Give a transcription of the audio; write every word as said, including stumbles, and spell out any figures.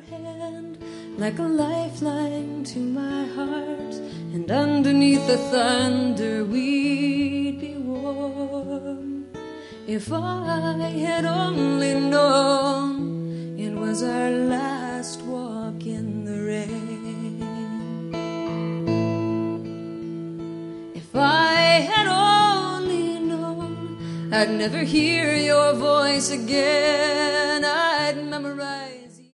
hand like a lifeline to my heart, and underneath the thunder we'd be warm. If I had only known it was our last walk in the rain. If I had only known I'd never hear your voice again,